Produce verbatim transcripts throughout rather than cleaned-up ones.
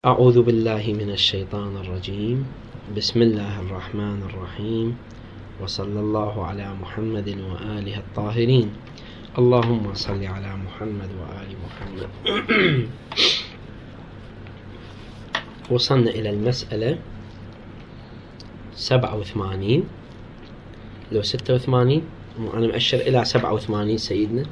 أعوذ بالله من الشيطان الرجيم. بسم الله الرحمن الرحيم، وصلى الله على محمد وآله الطاهرين. اللهم صل على محمد وآل محمد. وصلنا إلى المسألة سبعة وثمانين، لو ستة وثمانين، أنا مؤشر إلى سبعة وثمانين سيدنا.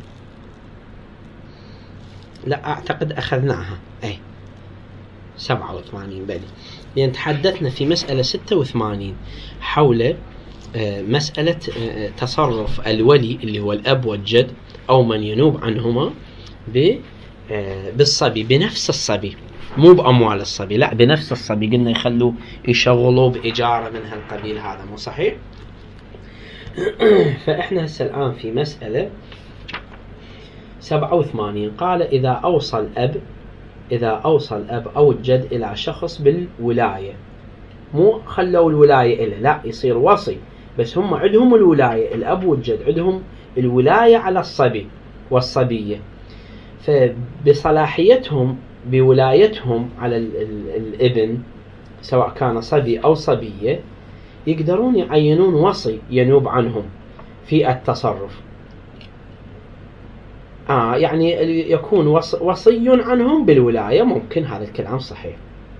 لا أعتقد أخذناها، أي سبعة وثمانين بلي، لأن تحدثنا في مسألة ستة وثمانين حول مسألة تصرف الولي اللي هو الأب والجد أو من ينوب عنهما بالصبي، بنفس الصبي، مو بأموال الصبي، لا بنفس الصبي. قلنا يخلوا يشغلوا بإجارة من هالقبيل، هذا مو صحيح. فإحنا هسه الآن في مسألة سبعة وثمانين. قال إذا أوصى الأب إذا أوصى الأب أو الجد إلى شخص بالولاية، مو خلوا الولاية إله، لا يصير وصي، بس هم عندهم الولاية، الأب والجد عندهم الولاية على الصبي والصبية، فبصلاحيتهم بولايتهم على الابن سواء كان صبي أو صبية يقدرون يعينون وصي ينوب عنهم في التصرف. آه يعني يكون وصي عنهم بالولاية، ممكن هذا الكلام صحيح.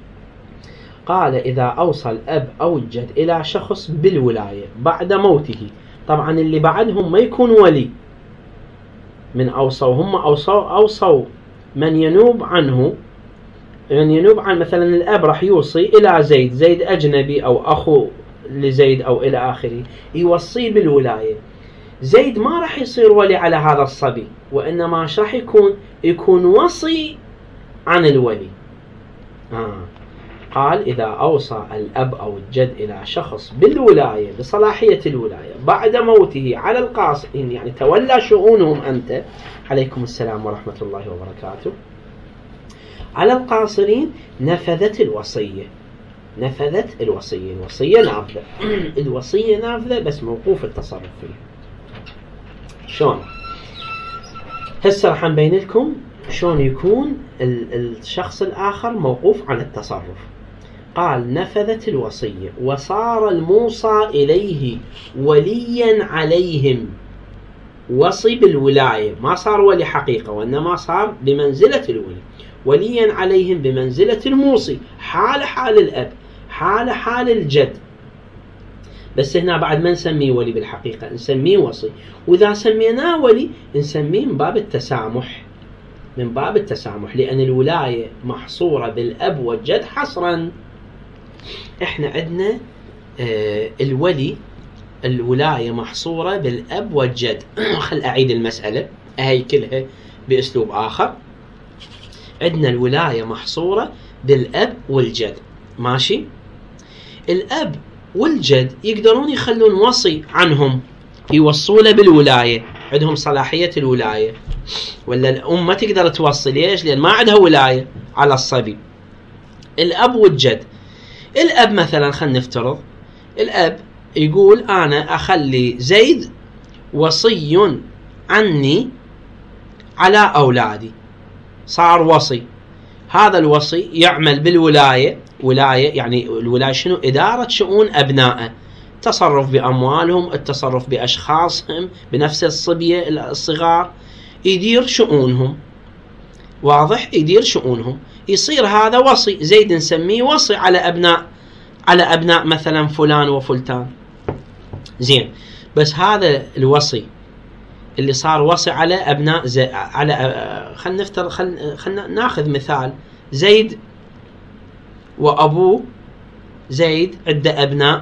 قال إذا أوصى الأب أو الجد إلى شخص بالولاية بعد موته، طبعا اللي بعدهم ما يكون ولي من أوصوا، هم أوصوا أوصوا من ينوب عنه، من ينوب عن مثلا الأب راح يوصي إلى زيد، زيد أجنبي أو أخو لزيد أو إلى آخره، يوصي بالولاية. زيد ما راح يصير ولي على هذا الصبي، وإنما راح يكون يكون وصي عن الولي. آه. قال إذا أوصى الأب أو الجد إلى شخص بالولاية، بصلاحية الولاية بعد موته على القاصرين، يعني تولى شؤونهم أنت، عليكم السلام ورحمة الله وبركاته، على القاصرين، نفذت الوصية. نفذت الوصية الوصية نافذة. الوصية نافذة بس موقوف التصرف فيها. شلون؟ هسه راح نبين لكم شلون يكون الشخص الآخر موقوف عن التصرف. قال نفذت الوصية وصار الموصى إليه وليا عليهم، وصي بالولاية، ما صار ولي حقيقة وإنما صار بمنزلة الولي، وليا عليهم بمنزلة الموصي، حال حال الأب، حال حال الجد، بس هنا بعد ما نسميه ولي بالحقيقة، نسميه وصي. وإذا سميناه ولي نسميه من باب التسامح، من باب التسامح، لأن الولاية محصورة بالأب والجد حصرا. إحنا عندنا آه الولي، الولاية محصورة بالأب والجد. خل أعيد المسألة هاي كلها بأسلوب آخر. عندنا الولاية محصورة بالأب والجد، ماشي؟ الأب والجد يقدرون يخلون وصي عنهم، يوصوله بالولاية، عندهم صلاحية الولاية. ولا الأم ما تقدر توصي، ليش؟ لأن ما عندها ولاية على الصبي. الأب والجد، الأب مثلا خلينا نفترض الأب يقول أنا أخلي زيد وصي عني على أولادي، صار وصي. هذا الوصي يعمل بالولاية، ولاية يعني الولاية شنو؟ إدارة شؤون أبنائه، التصرف بأموالهم، التصرف بأشخاصهم، بنفس الصبية الصغار، يدير شؤونهم، واضح؟ يدير شؤونهم. يصير هذا وصي، زيد نسميه وصي على أبناء على أبناء مثلا فلان وفلتان، زين. بس هذا الوصي اللي صار وصي على أبناء زي على خلنا نفترض خلنا خلنا ناخذ مثال، زيد وأبوه، زيد عنده أبناء،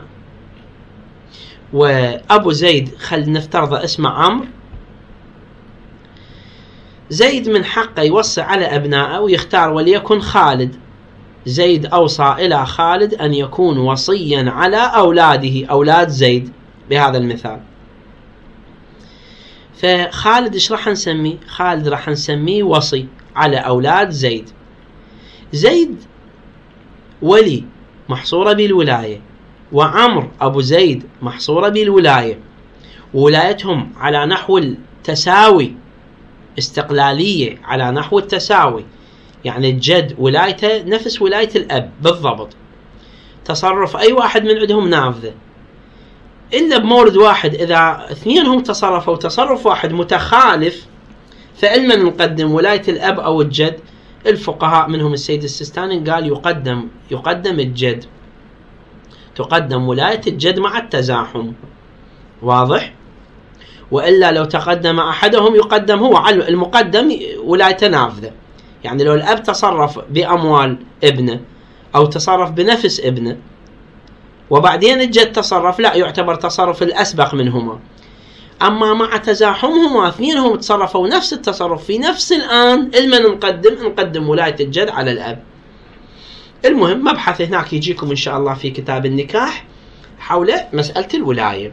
وأبو زيد خلنا نفترض اسمه عمرو. زيد من حقه يوصي على أبنائه ويختار وليكن خالد. زيد أوصى إلى خالد أن يكون وصيا على أولاده، أولاد زيد بهذا المثال. فخالد إيش راح نسميه؟ خالد راح نسميه وصي على أولاد زيد. زيد ولي محصورة بالولاية، وعمر أبو زيد محصورة بالولاية، وولايتهم على نحو التساوي، استقلالية على نحو التساوي، يعني الجد ولايته نفس ولاية الأب بالضبط، تصرف أي واحد من عندهم نافذة، إلا بمورد واحد إذا اثنينهم تصرفوا تصرف واحد متخالف فعلما نقدم ولاية الأب أو الجد. الفقهاء منهم السيد السيستاني قال يقدم يقدم الجد، تقدم ولاية الجد مع التزاحم، واضح؟ وإلا لو تقدم أحدهم يقدم هو على المقدم ولاية نافذة. يعني لو الأب تصرف بأموال ابنه أو تصرف بنفس ابنه وبعدين الجد تصرف، لا يعتبر تصرف الأسبق منهما. أما مع تزاحمهما اثنينهم تصرفوا نفس التصرف في نفس الآن، إلما نقدم نقدم ولاية الجد على الأب. المهم مبحث هناك يجيكم إن شاء الله في كتاب النكاح حول مسألة الولاية.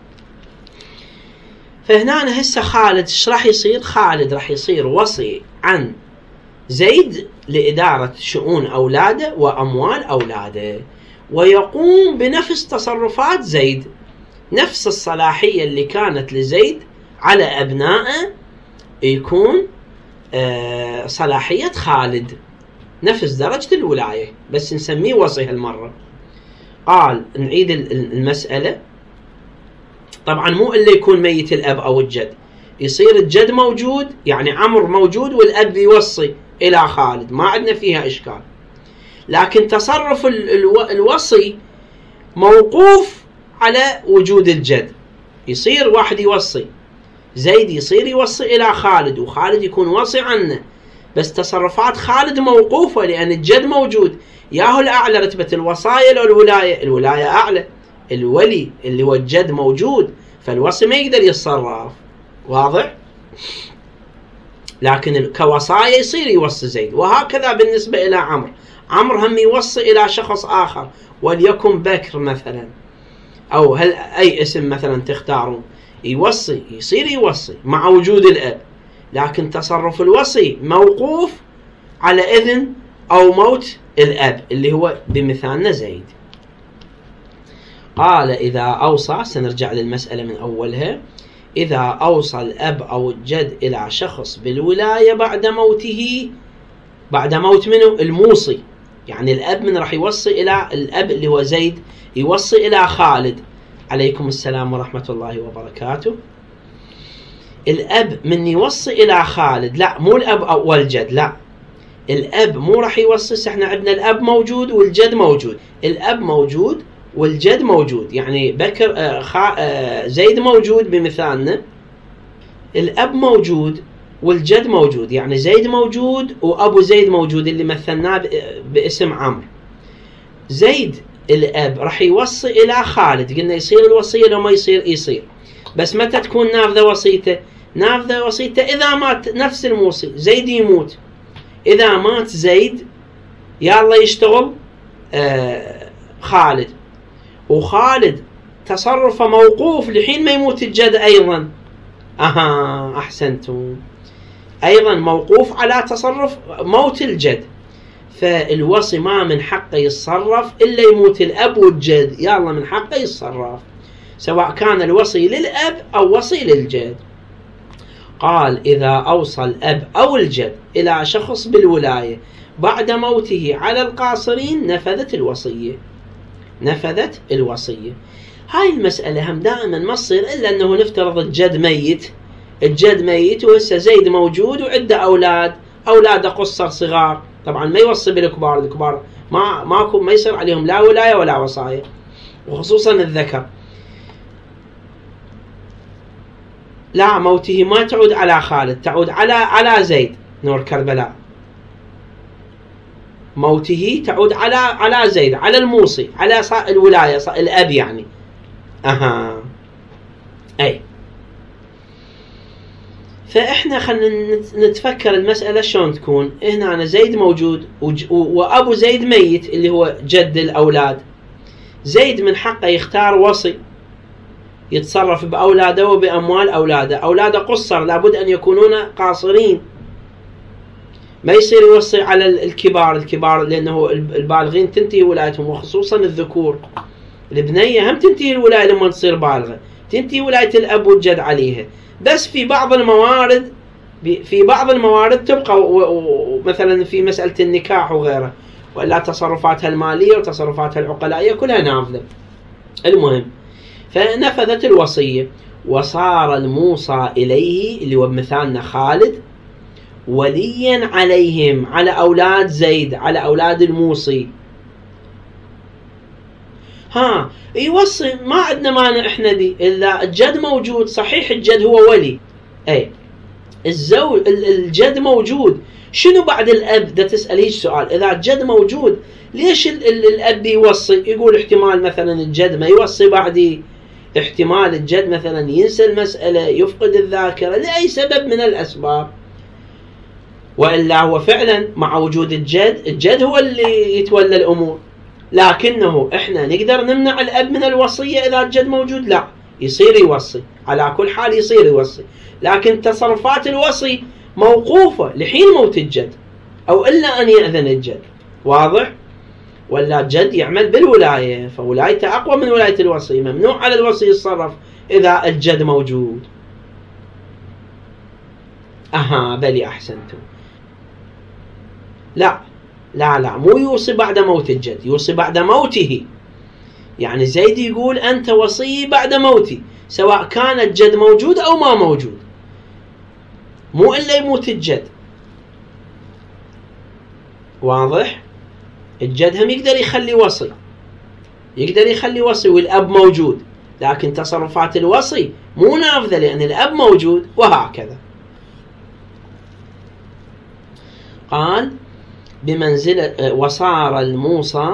فهنا هسه خالد ايش راح يصير؟ خالد راح يصير وصي عن زيد لإدارة شؤون أولاده وأموال أولاده، ويقوم بنفس تصرفات زيد، نفس الصلاحية اللي كانت لزيد على أبنائه يكون آه صلاحية خالد، نفس درجة الولاية، بس نسميه وصي هالمرة. قال نعيد المسألة، طبعا مو إلا يكون ميت الأب أو الجد، يصير الجد موجود يعني عمرو موجود والأب يوصي إلى خالد، ما عندنا فيها إشكال. لكن تصرف الوصي موقوف على وجود الجد، يصير واحد يوصي زيد يصير يوصي إلى خالد وخالد يكون وصي عنه، بس تصرفات خالد موقوفة لأن الجد موجود. ياهو الأعلى رتبة الوصايا لو الولاية؟ الولاية أعلى، الولي اللي هو الجد موجود، فالوصي ما يقدر يتصرف، واضح؟ لكن كوصايا يصير يوصي زيد. وهكذا بالنسبة إلى عمرو، عمرو هم يوصي إلى شخص آخر، وليكن بكر مثلا أو هل أي اسم مثلا تختارون، يوصي يصير يوصي مع وجود الأب، لكن تصرف الوصي موقوف على إذن أو موت الأب اللي هو بمثالنا زيد. قال إذا أوصى، سنرجع للمسألة من أولها، إذا أوصى الأب أو الجد إلى شخص بالولاية بعد موته، بعد موت منه الموصي، يعني الأب من راح يوصي إلى الأب اللي هو زيد يوصي إلى خالد، عليكم السلام ورحمة الله وبركاته. الأب من يوصي إلى خالد، لا مو الأب أو الجد، لا الأب مو راح يوصي. احنا عندنا الأب موجود والجد موجود، الأب موجود والجد موجود، يعني بكر آه خا آه زيد موجود بمثالنا، الأب موجود والجد موجود، يعني زيد موجود وأبو زيد موجود اللي مثلناه باسم عمرو. زيد الأب راح يوصي إلى خالد، قلنا يصير الوصية لو ما يصير يصير، بس متى تكون نافذة وصيته؟ نافذة وصيته إذا مات نفس الموصي، زيد يموت، إذا مات زيد يلا يشتغل آه خالد، وخالد تصرفه موقوف لحين ما يموت الجد أيضا. أها أحسنتم، أيضا موقوف على تصرف موت الجد، فالوصي ما من حقه يتصرف إلا يموت الأب والجد، يلا من حقه يتصرف سواء كان الوصي للأب أو وصي للجد. قال إذا أوصى الأب أو الجد إلى شخص بالولاية بعد موته على القاصرين نفذت الوصية، نفذت الوصية. هاي المسألة هم دائما ما تصير إلا أنه نفترض الجد ميت، الجد ميت وهسه زيد موجود وعنده أولاد، أولاده قصر صغار، طبعا ما يوصي بالكبار، الكبار ما ماكو ما يصير عليهم لا ولاية ولا وصاية، وخصوصا الذكر. لا موته ما تعود على خالد، تعود على على زيد نور كربلاء، موته تعود على على زيد، على الموصي، على الولاية الأب يعني. أها أي فإحنا خلنا نتفكر المسألة شلون تكون. هنا أنا زيد موجود وأبو زيد ميت اللي هو جد الأولاد، زيد من حقه يختار وصي يتصرف بأولاده وبأموال أولاده، أولاده قصر لابد أن يكونون قاصرين، ما يصير يوصي على الكبار، الكبار لأنه البالغين تنتهي ولايتهم، وخصوصا الذكور، البنية هم تنتهي الولاية لما تصير بالغة، تنتهي ولاية الأب والجد عليها، بس في بعض الموارد في بعض الموارد تبقى مثلا في مسألة النكاح وغيره، وإلا تصرفاتها المالية وتصرفاتها العقلائية كلها نافذة. المهم فنفذت الوصية، وصار الموصى إليه اللي هو بمثالنا خالد وليا عليهم، على أولاد زيد، على أولاد الموصي. ها يوصي، ما عندنا مانع احنا دي، إلا الجد موجود. صحيح الجد هو ولي، اي الزوج الجد موجود، شنو بعد الأب؟ ده تسأل هيج سؤال، إذا الجد موجود ليش ال ال الأب يوصي؟ يقول احتمال مثلا الجد ما يوصي بعدي، احتمال الجد مثلا ينسى المسألة، يفقد الذاكرة لأي سبب من الأسباب، وإلا هو فعلا مع وجود الجد، الجد هو اللي يتولى الأمور. لكنه احنا نقدر نمنع الأب من الوصية إذا الجد موجود؟ لا، يصير يوصي، على كل حال يصير يوصي، لكن تصرفات الوصي موقوفة لحين موت الجد أو إلا أن يأذن الجد. واضح؟ ولا الجد يعمل بالولاية، فولايته أقوى من ولاية الوصي، ممنوع على الوصي يتصرف إذا الجد موجود. أها بلي أحسنتم. لا لا لا، مو يوصي بعد موت الجد، يوصي بعد موته. يعني زيد يقول أنت وصي بعد موتي، سواء كان الجد موجود أو ما موجود، مو إلا يموت الجد. واضح؟ الجد هم يقدر يخلي وصي، يقدر يخلي وصي والأب موجود، لكن تصرفات الوصي مو نافذة لأن الأب موجود، وهكذا. قال بمنزلة وصار الموصى،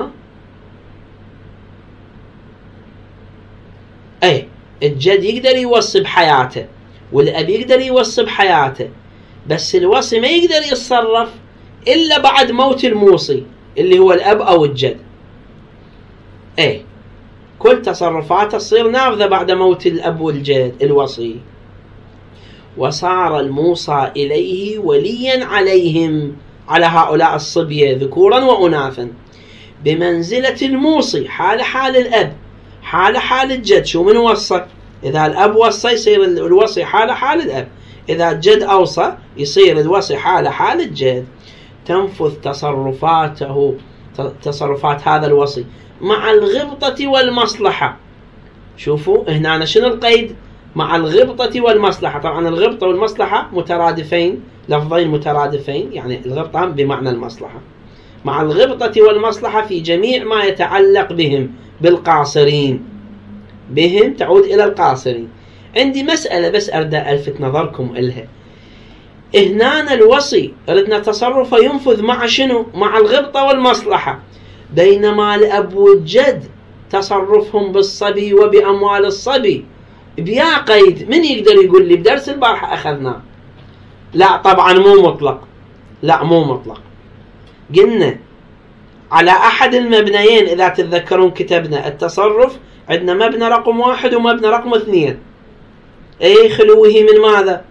أي الجد يقدر يوصي بحياته والأب يقدر يوصي بحياته، بس الوصي ما يقدر يتصرف إلا بعد موت الموصي اللي هو الأب أو الجد. أي كل تصرفاته تصير نافذة بعد موت الأب والجد الوصي. وصار الموصى إليه وليا عليهم، على هؤلاء الصبية ذكورا وأناثا، بمنزلة الموصي، حال حال الأب، حال حال الجد. شو من وصى؟ إذا الأب وصى يصير الوصي حال حال الأب، إذا الجد أوصى يصير الوصي حال حال الجد. تنفذ تصرفاته، تصرفات هذا الوصي مع الغبطة والمصلحة. شوفوا هنا شنو القيد؟ مع الغبطة والمصلحة. طبعا الغبطة والمصلحة مترادفين، لفظين مترادفين، يعني الغبطة بمعنى المصلحة. مع الغبطة والمصلحة في جميع ما يتعلق بهم، بالقاصرين، بهم تعود إلى القاصرين. عندي مسألة بس أريد ألفت نظركم إلها. هنا الوصي ردنا تصرفه ينفذ مع شنو؟ مع الغبطة والمصلحة، بينما الأب والجد تصرفهم بالصبي وبأموال الصبي بيا قيد. من يقدر يقول لي بدرس البارحة أخذناه؟ لا طبعا مو مطلق، لا مو مطلق. قلنا على أحد المبنيين، إذا تتذكرون كتبنا التصرف عندنا مبنى رقم واحد ومبنى رقم اثنين. أي خلوه من ماذا؟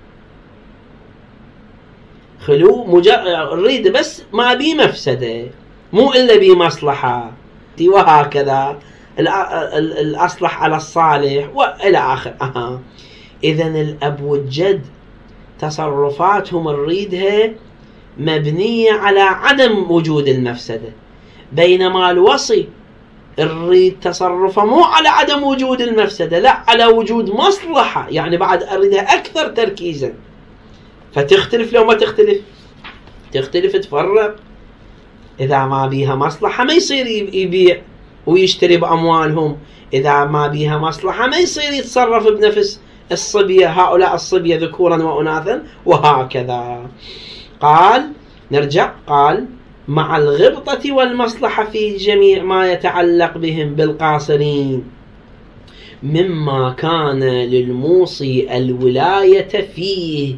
خلو مجرد بس ما بي مفسدة، مو إلا بي مصلحة، وهكذا الأصلح على الصالح وإلى آخر. أها إذن الأب والجد تصرفاتهم نريدها مبنية على عدم وجود المفسدة، بينما الوصي نريد تصرفه مو على عدم وجود المفسدة، لا على وجود مصلحة، يعني بعد أريدها أكثر تركيزا. فتختلف لو ما تختلف؟ تختلف، تفرق. إذا ما بيها مصلحة ما يصير يبيع ويشتري بأموالهم، إذا ما بيها مصلحة ما يصير يتصرف بنفس الصبية، هؤلاء الصبية ذكورا وأناثا، وهكذا. قال نرجع، قال مع الغبطة والمصلحة في جميع ما يتعلق بهم بالقاصرين، مما كان للموصي الولاية فيه.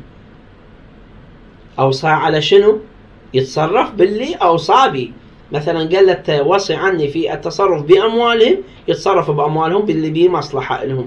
أوصى على شنو؟ يتصرف باللي أوصى به. مثلا قال لك وصي عني في التصرف بأموالهم، يتصرف بأموالهم باللي بيه مصلحة لهم.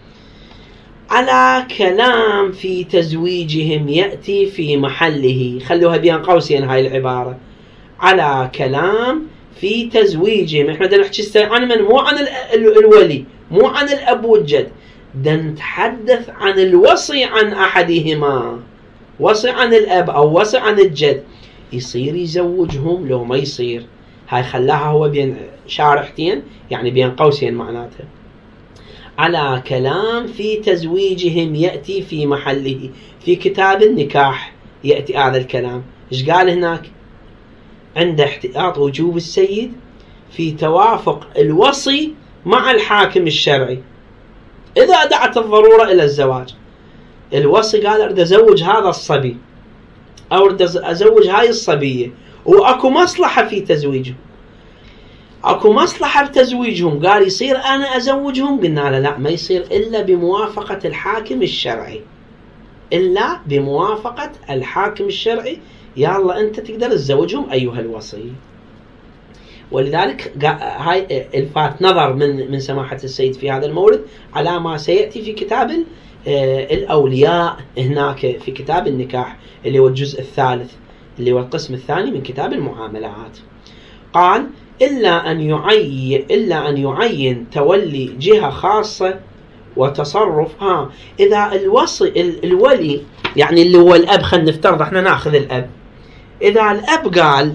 على كلام في تزويجهم يأتي في محله. خلوها بين قوسين هاي العبارة، على كلام في تزويجهم. احنا بدنا نحكي عن من؟ مو عن الولي، مو عن الأب والجد، بدنا نتحدث عن الوصي عن أحدهما. وصي عن الأب أو وصي عن الجد، يصير يزوجهم لو ما يصير؟ هاي خلاها هو بين شارحتين، يعني بين قوسين معناتها. على كلام في تزويجهم يأتي في محله، في كتاب النكاح يأتي هذا الكلام. إيش قال هناك؟ عند احتياط وجوب السيد في توافق الوصي مع الحاكم الشرعي إذا دعت الضرورة إلى الزواج. الوصي قال أريد أزوج هذا الصبي أو أريد أزوج هاي الصبية، وأكو مصلحة في تزويجهم، أكو مصلحة بتزويجهم، قال يصير أنا أزوجهم؟ قلنا له لا، ما يصير إلا بموافقة الحاكم الشرعي، إلا بموافقة الحاكم الشرعي. يلا أنت تقدر تزوجهم أيها الوصي. ولذلك هاي الفات نظر من من سماحة السيد في هذا المورد على ما سيأتي في كتاب الأولياء هناك في كتاب النكاح اللي هو الجزء الثالث اللي هو القسم الثاني من كتاب المعاملات. قال إلا أن يعين إلا أن يعين تولي جهة خاصة وتصرف. ها إذا الوصي الولي يعني اللي هو الأب، خلينا نفترض احنا ناخذ الأب، إذا الأب قال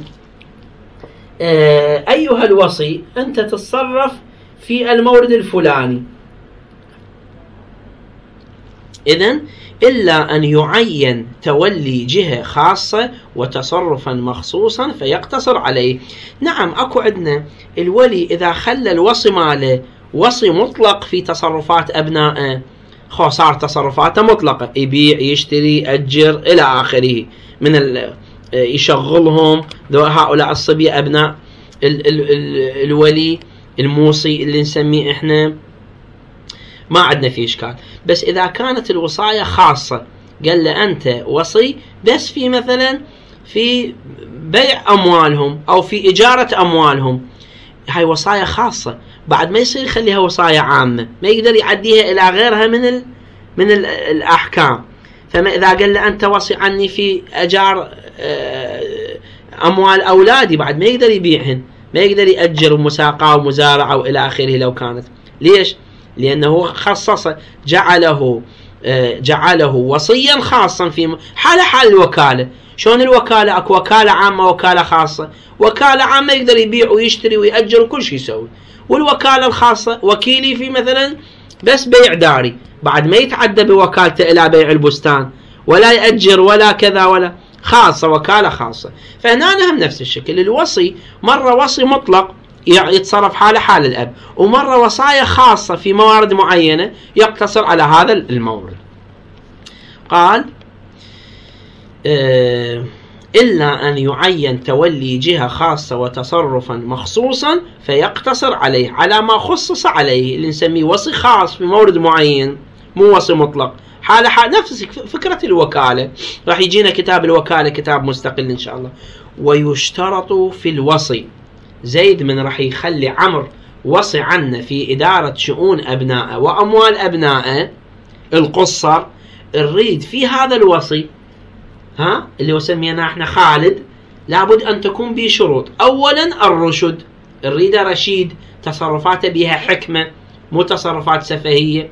اه أيها الوصي أنت تتصرف في المورد الفلاني، إذن إلا أن يعين تولي جهة خاصة وتصرفا مخصوصا فيقتصر عليه. نعم أكو عندنا الولي إذا خلى الوصي ماله وصي مطلق في تصرفات أبنائه، خو صار تصرفاته مطلقة، يبيع يشتري أجر إلى آخره، من ال يشغلهم هؤلاء الصبية أبناء ال ال ال الولي الموصي اللي نسميه إحنا، ما عندنا فيه إشكال. بس إذا كانت الوصاية خاصة، قال له أنت وصي بس في مثلا في بيع أموالهم أو في إجارة أموالهم، هاي وصاية خاصة، بعد ما يصير يخليها وصاية عامة، ما يقدر يعديها إلى غيرها من ال من ال الأحكام. فما إذا قال له أنت وصي عني في أجار أموال أولادي، بعد ما يقدر يبيعهن، ما يقدر يأجر مساقة ومزارعة وإلى آخره لو كانت. ليش؟ لأنه خصص جعله جعله وصيا خاصا في حال حال الوكالة. شلون الوكالة؟ أكو وكالة عامة وكالة خاصة. وكالة عامة يقدر يبيع ويشتري ويأجر وكل شيء يسوي، والوكالة الخاصة وكيلي في مثلا بس بيع داري، بعد ما يتعدى بوكالته إلى بيع البستان ولا يأجر ولا كذا ولا، خاصة وكالة خاصة. فهنا هم نفس الشكل، الوصي مرة وصي مطلق يتصرف حال حال الأب، ومرة وصايا خاصة في موارد معينة يقتصر على هذا المورد. قال اه إلا أن يعين تولي جهة خاصة وتصرفا مخصوصا فيقتصر عليه على ما خصص عليه، اللي نسميه وصي خاص في مورد معين، مو وصي مطلق. حال حال نفس فكرة الوكالة، راح يجينا كتاب الوكالة كتاب مستقل إن شاء الله. ويشترط في الوصي، زيد من راح يخلي عمر وصي عنه في إدارة شؤون أبنائه وأموال أبنائه القصر، الريد في هذا الوصي ها اللي وسمينا احنا خالد، لابد أن تكون به شروط. أولا الرشد، الريد رشيد، تصرفاته بها حكمة، مو تصرفات سفهية.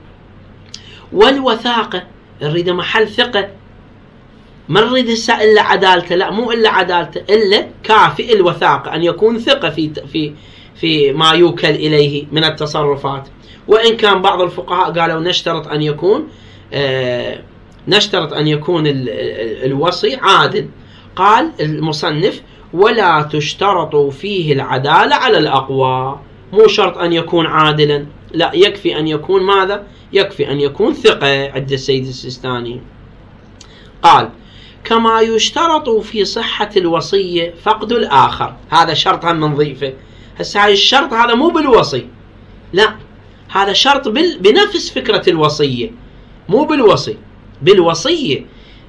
والوثاقة، الريد محل ثقة، ما نريد هسه إلا عدالته، لا مو إلا عدالته، إلا كافئ الوثاقة، أن يكون ثقة في في في ما يوكل إليه من التصرفات. وإن كان بعض الفقهاء قالوا نشترط أن يكون آه نشترط أن يكون ال ال الوصي عادل. قال المصنف ولا تشترط فيه العدالة على الأقوى، مو شرط أن يكون عادلا، لا يكفي أن يكون ماذا؟ يكفي أن يكون ثقة عند السيد السيستاني. قال كما يشترط في صحة الوصية فقد الآخر، هذا شرط هم نضيفه. هسه هاي الشرط هذا مو بالوصي، لا هذا شرط بنفس فكرة الوصية، مو بالوصي، بالوصية.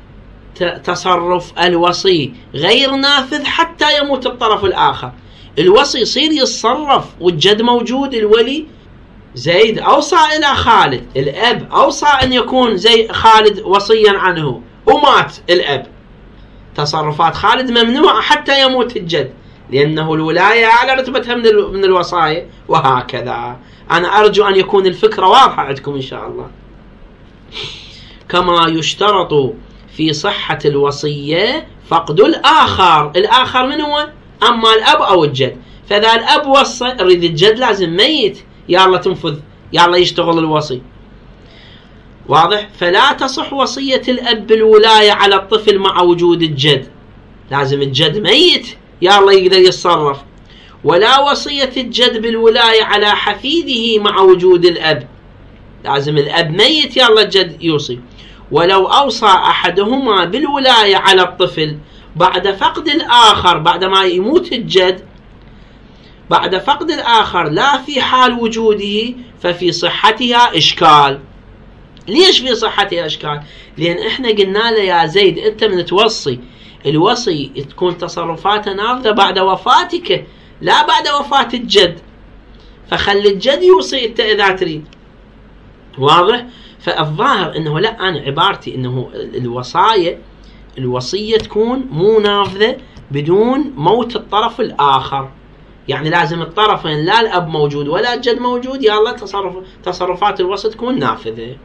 تصرف الوصي غير نافذ حتى يموت الطرف الآخر. الوصي يصير يتصرف والجد موجود، الولي زيد أوصى إلى خالد، الأب أوصى أن يكون زي خالد وصيا عنه ومات الأب، تصرفات خالد ممنوعة حتى يموت الجد، لأنه الولاية أعلى رتبتها من من الوصايا، وهكذا. أنا أرجو أن يكون الفكرة واضحة عندكم إن شاء الله. كما يشترط في صحة الوصية فقد الآخر. الآخر من هو؟ أما الأب أو الجد. فإذا الأب وصى يريد الجد لازم ميت، يلا تنفذ، يلا يشتغل الوصي. واضح؟ فلا تصح وصية الأب بالولاية على الطفل مع وجود الجد، لازم الجد ميت يلا يقدر يتصرف. ولا وصية الجد بالولاية على حفيده مع وجود الأب، لازم الأب ميت يلا الجد يوصي. ولو أوصى أحدهما بالولاية على الطفل بعد فقد الآخر، بعد ما يموت الجد بعد فقد الآخر لا في حال وجوده، ففي صحتها إشكال. ليش في صحتها إشكال؟ لأن إحنا قلنا له يا زيد أنت من توصي، الوصي تكون تصرفاته نافذة بعد وفاتك لا بعد وفاة الجد، فخلي الجد يوصي أنت إذا تريد. واضح؟ فالظاهر أنه لا، أنا عبارتي أنه الوصايا الوصية تكون مو نافذة بدون موت الطرف الآخر، يعني لازم الطرفين لا الأب موجود ولا الجد موجود يلا تصرف تصرفات الوصي تكون نافذة.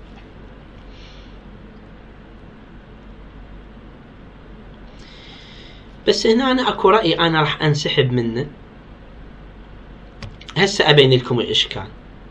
بس هنا أنا أكو رأي أنا راح أنسحب منه، هسه أبين لكم الإشكال.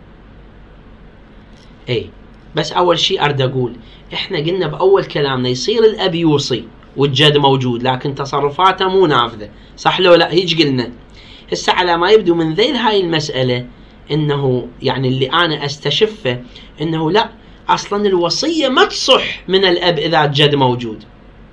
أي بس أول شيء أرد أقول إحنا قلنا بأول كلامنا يصير الأب يوصي والجد موجود لكن تصرفاته مو نافذة، صح لو لا؟ هيج قلنا. هسه على ما يبدو من ذيل هاي المسألة إنه يعني اللي أنا أستشفه إنه لا، أصلا الوصية ما تصح من الأب إذا الجد موجود،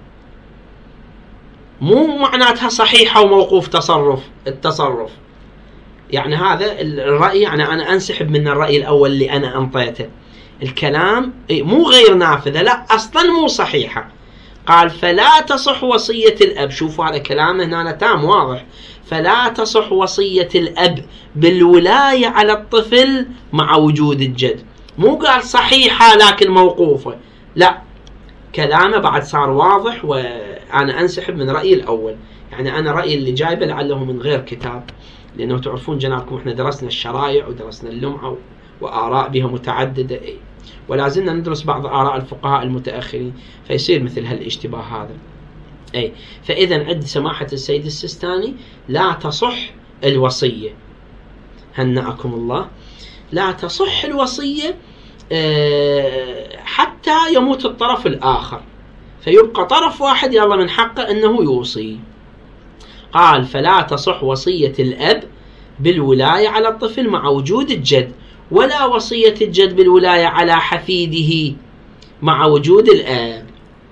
مو معناتها صحيحة وموقوف تصرف التصرف. يعني هذا الرأي، يعني أنا أنسحب من الرأي الأول اللي أنا أنطيته. الكلام مو غير نافذة، لا أصلا مو صحيحة. قال فلا تصح وصية الأب، شوفوا هذا كلام هنا تام واضح، فلا تصح وصية الأب بالولاية على الطفل مع وجود الجد. مو قال صحيحة لكن موقوفة، لا، كلامه بعد صار واضح وأنا أنسحب من رأيي الأول. يعني أنا رأيي اللي جايبه لعله من غير كتاب، لأنه تعرفون جنابكم إحنا درسنا الشرائع ودرسنا اللمعة وآراء بها متعددة، ولازلنا ندرس بعض آراء الفقهاء المتأخرين، فيصير مثل هالاشتباه هذا. أي فإذا عند سماحة السيد السيستاني لا تصح الوصية، هنأكم الله، لا تصح الوصية حتى يموت الطرف الآخر، فيبقى طرف واحد يلا من حقه أنه يوصي. قال فلا تصح وصية الأب بالولاية على الطفل مع وجود الجد، ولا وصية الجد بالولاية على حفيده مع وجود الأب.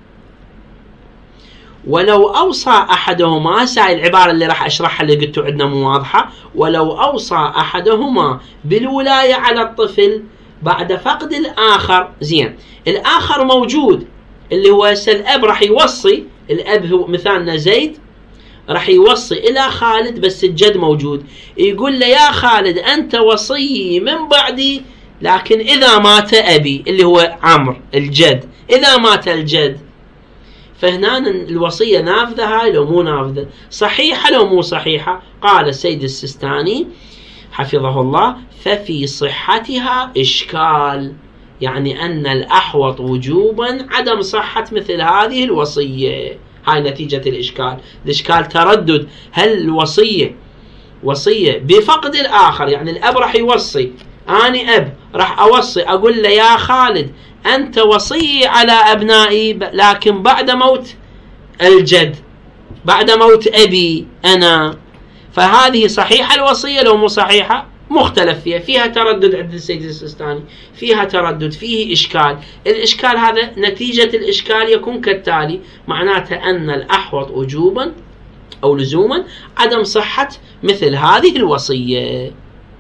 ولو أوصى أحدهما، ساي العبارة اللي راح أشرحها اللي قلتوا عندنا مو واضحة، ولو أوصى أحدهما بالولاية على الطفل بعد فقد الآخر، زين الآخر موجود اللي هو الأب راح يوصي، الأب هو مثالنا زيد راح يوصي إلى خالد بس الجد موجود، يقول له يا خالد أنت وصي من بعدي، لكن إذا مات أبي اللي هو عمرو الجد، إذا مات الجد، فهنا الوصية نافذة هاي لو مو نافذة، صحيحة لو مو صحيحة. قال السيد السيستاني حفظه الله ففي صحتها إشكال، يعني أن الأحوط وجوبا عدم صحة مثل هذه الوصية. هاي نتيجة الإشكال. الإشكال تردد، هل الوصية وصية بفقد الآخر، يعني الأب راح يوصي، أنا أب راح أوصي أقول له يا خالد أنت وصي على أبنائي لكن بعد موت الجد، بعد موت أبي أنا، فهذه صحيحة الوصية لو مو صحيحة؟ مختلف فيها، فيها تردد عند السيد السيستاني، فيها تردد، فيه إشكال. الإشكال هذا نتيجة الإشكال يكون كالتالي، معناته أن الأحوط وجوبا أو لزوما عدم صحة مثل هذه الوصية.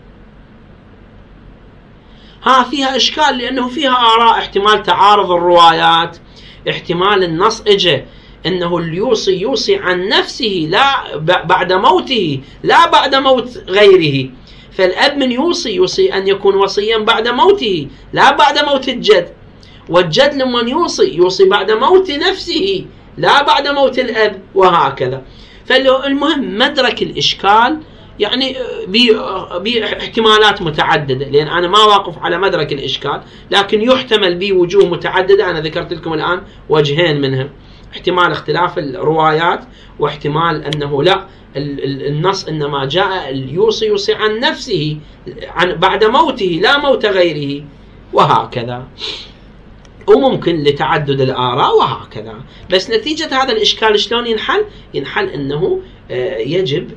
ها فيها إشكال لأنه فيها آراء، احتمال تعارض الروايات، احتمال النص إجا أنه اللي يوصي يوصي عن نفسه لا بعد موته لا بعد موت غيره، فالأب من يوصي يوصي أن يكون وصيا بعد موته لا بعد موت الجد، والجد لمن يوصي يوصي بعد موت نفسه لا بعد موت الأب، وهكذا. فالمهم مدرك الإشكال يعني باحتمالات متعددة، لأن أنا ما واقف على مدرك الإشكال، لكن يحتمل بوجوه متعددة. أنا ذكرت لكم الآن وجهين منها: احتمال اختلاف الروايات، واحتمال أنه لا، النص إنما جاء يوصي يوصي عن نفسه عن بعد موته لا موت غيره، وهكذا. وممكن لتعدد الآراء وهكذا. بس نتيجة هذا الإشكال شلون ينحل؟ ينحل أنه يجب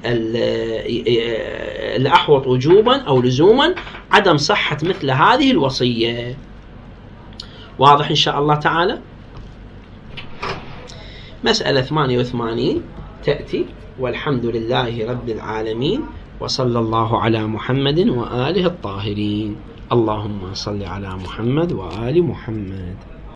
الأحوط وجوبا أو لزوما عدم صحة مثل هذه الوصية. واضح إن شاء الله تعالى؟ مسألة ثمانية وثمانين تأتي: والحمد لله رب العالمين، وصلى الله على محمد وآله الطاهرين. اللهم صل على محمد وآل محمد.